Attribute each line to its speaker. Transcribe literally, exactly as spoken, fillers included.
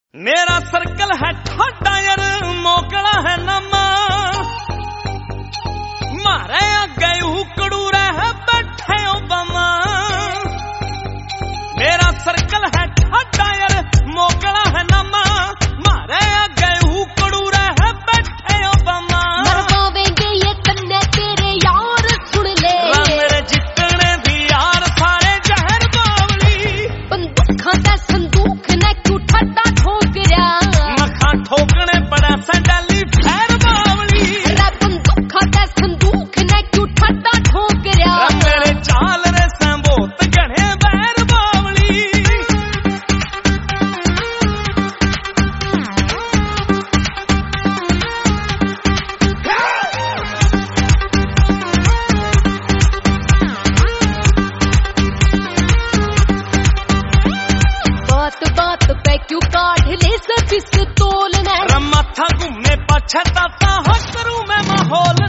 Speaker 1: मेरा सर्कल है ठाडा यार मोकड़ा है नमा मारे अगे उकड़ू रह बैठे ओबामा। मेरा सर्कल है ठाडा यार मोकड़ा है नमा मारे अगे उकड़ू रह बैठे ओबामा।
Speaker 2: मरवावेंगे ये कन्ने तेरे यार सुन ले
Speaker 1: मेरे जितने भी यार सारे जहर बावली।
Speaker 2: बंदूखां दा संदूक ने क्यों ठाडा ठोक रहा
Speaker 1: मखा ठोकने बड़ा संडाली फैर बावली।
Speaker 2: रे बंदूखां दा संदूक ने क्यों ठाडा ठोक रहा
Speaker 1: मेरे चाल रे संबोत गणे बैर बावली।
Speaker 2: बात बात पे क्यों काढ़ ले सब पिस्तौल ने
Speaker 1: रमाथा घूमने पछताता हो करूं मैं माहौल